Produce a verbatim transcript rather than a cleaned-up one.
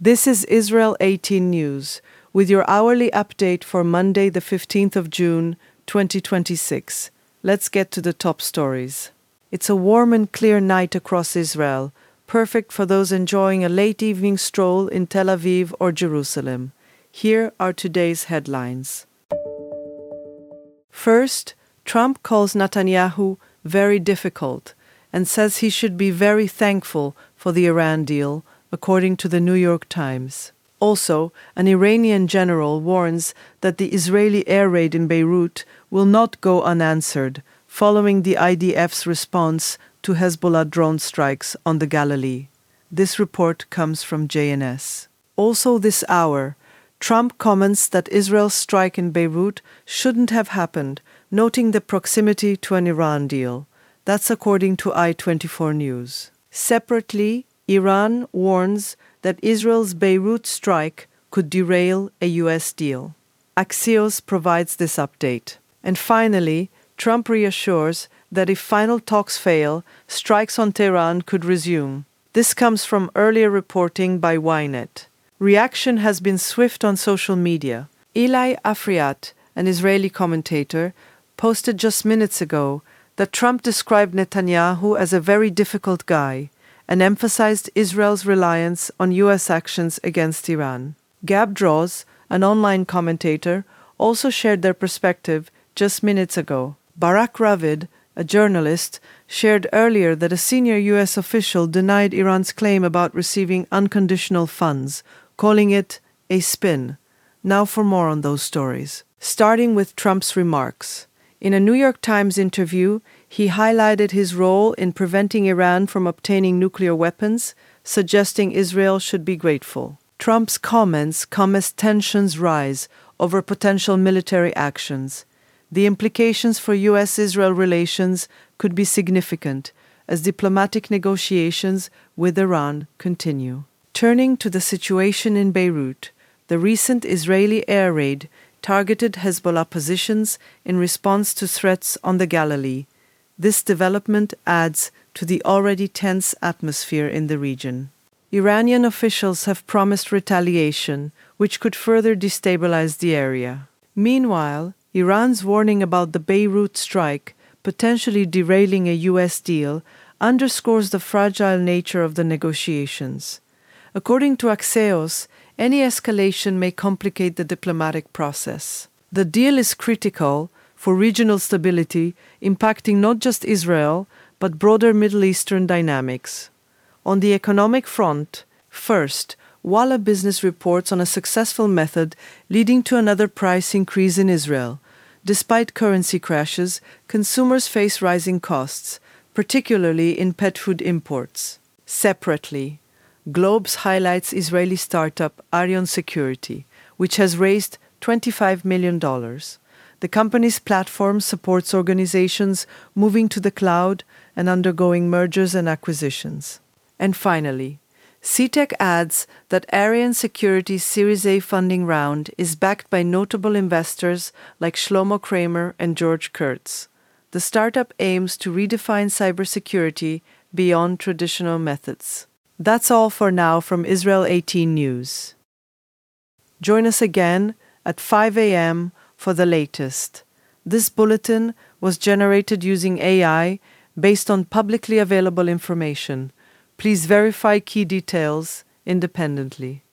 This is Israel eighteen News, with your hourly update for Monday, the fifteenth of June, twenty twenty-six. Let's get to the top stories. It's a warm and clear night across Israel, perfect for those enjoying a late evening stroll in Tel Aviv or Jerusalem. Here are today's headlines. First, Trump calls Netanyahu very difficult and says he should be very thankful for the Iran deal, according to the New York Times. Also, an Iranian general warns that the Israeli air raid in Beirut will not go unanswered, following the I D F's response to Hezbollah drone strikes on the Galilee. This report comes from J N S. Also this hour, Trump comments that Israel's strike in Beirut shouldn't have happened, noting the proximity to an Iran deal. That's according to I twenty-four News. Separately, Iran warns that Israel's Beirut strike could derail a U S deal. Axios provides this update. And finally, Trump reassures that if final talks fail, strikes on Tehran could resume. This comes from earlier reporting by Ynet. Reaction has been swift on social media. Eli Afriat, an Israeli commentator, posted just minutes ago that Trump described Netanyahu as a very difficult guy and emphasized Israel's reliance on U S actions against Iran. Gab Draws, an online commentator, also shared their perspective just minutes ago. Barak Ravid, a journalist, shared earlier that a senior U S official denied Iran's claim about receiving unconditional funds, calling it a spin. Now for more on those stories. Starting with Trump's remarks. In a New York Times interview, he highlighted his role in preventing Iran from obtaining nuclear weapons, suggesting Israel should be grateful. Trump's comments come as tensions rise over potential military actions. The implications for U S Israel relations could be significant as diplomatic negotiations with Iran continue. Turning to the situation in Beirut, the recent Israeli air raid targeted Hezbollah positions in response to threats on the Galilee. This development adds to the already tense atmosphere in the region. Iranian officials have promised retaliation, which could further destabilize the area. Meanwhile, Iran's warning about the Beirut strike potentially derailing a U S deal underscores the fragile nature of the negotiations. According to Axios, any escalation may complicate the diplomatic process. The deal is critical for regional stability, impacting not just Israel, but broader Middle Eastern dynamics. On the economic front, first, Walla Business reports on a successful method leading to another price increase in Israel. Despite currency crashes, consumers face rising costs, particularly in pet food imports. Separately, Globes highlights Israeli startup Arion Security, which has raised twenty-five million dollars. The company's platform supports organizations moving to the cloud and undergoing mergers and acquisitions. And finally, C TEC adds that Arion Security's Series A funding round is backed by notable investors like Shlomo Kramer and George Kurtz. The startup aims to redefine cybersecurity beyond traditional methods. That's all for now from Israel eighteen News. Join us again at five a.m. for the latest. This bulletin was generated using A I based on publicly available information. Please verify key details independently.